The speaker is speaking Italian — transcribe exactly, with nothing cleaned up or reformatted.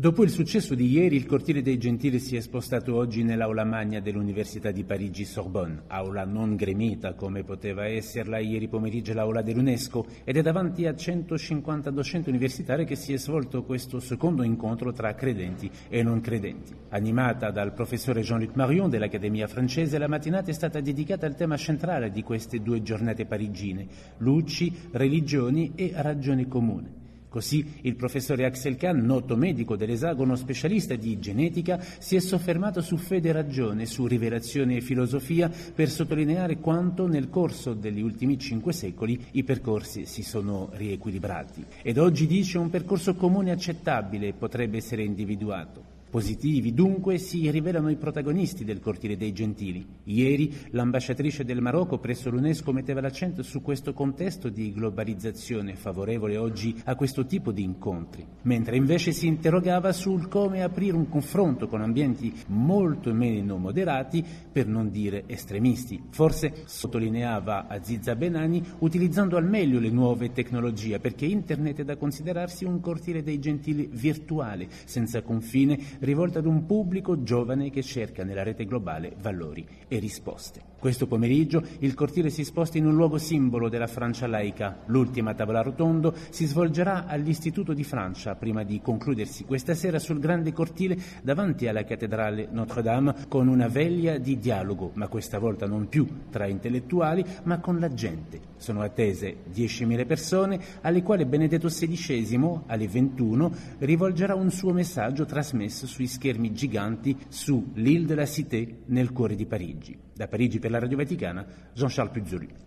Dopo il successo di ieri, il Cortile dei Gentili si è spostato oggi nell'aula magna dell'Università di Parigi Sorbonne, aula non gremita come poteva esserla ieri pomeriggio l'aula dell'UNESCO, ed è davanti a centocinquanta docenti universitari che si è svolto questo secondo incontro tra credenti e non credenti. Animata dal professore Jean-Luc Marion dell'Accademia francese, la mattinata è stata dedicata al tema centrale di queste due giornate parigine: luci, religioni e ragioni comuni. Così il professore Axel Kahn, noto medico dell'Esagono, specialista di genetica, si è soffermato su fede e ragione, su rivelazione e filosofia, per sottolineare quanto nel corso degli ultimi cinque secoli i percorsi si sono riequilibrati. Ed oggi dice un percorso comune accettabile potrebbe essere individuato. Positivi, dunque, si rivelano i protagonisti del Cortile dei Gentili. Ieri l'ambasciatrice del Marocco presso l'UNESCO metteva l'accento su questo contesto di globalizzazione favorevole oggi a questo tipo di incontri, mentre invece si interrogava sul come aprire un confronto con ambienti molto meno moderati, per non dire estremisti. Forse, sottolineava Aziza Benani, utilizzando al meglio le nuove tecnologie, perché Internet è da considerarsi un Cortile dei Gentili virtuale, senza confine, rivolta ad un pubblico giovane che cerca nella rete globale valori e risposte. Questo pomeriggio il cortile si sposta in un luogo simbolo della Francia laica. L'ultima tavola rotonda si svolgerà all'Istituto di Francia, prima di concludersi questa sera sul grande cortile davanti alla cattedrale Notre-Dame, con una veglia di dialogo, ma questa volta non più tra intellettuali, ma con la gente. Sono attese diecimila persone, alle quali Benedetto sedicesimo, alle ventuno, rivolgerà un suo messaggio trasmesso sui schermi giganti su l'Île de la Cité, nel cuore di Parigi. Da Parigi per la Radio Vaticana, Jean-Charles Puzzuoli.